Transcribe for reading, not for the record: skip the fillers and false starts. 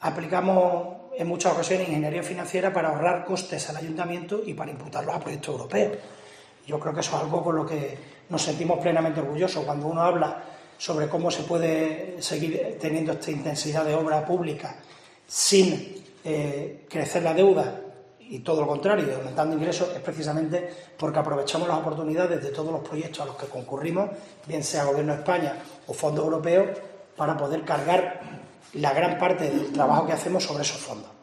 aplicamos en muchas ocasiones ingeniería financiera para ahorrar costes al ayuntamiento y para imputarlos a proyectos europeos. Yo creo que eso es algo con lo que nos sentimos plenamente orgullosos. Cuando uno habla sobre cómo se puede seguir teniendo esta intensidad de obra pública sin crecer la deuda y todo lo contrario, aumentando ingresos, es precisamente porque aprovechamos las oportunidades de todos los proyectos a los que concurrimos, bien sea Gobierno de España o fondos europeos, para poder cargar la gran parte del trabajo que hacemos sobre esos fondos.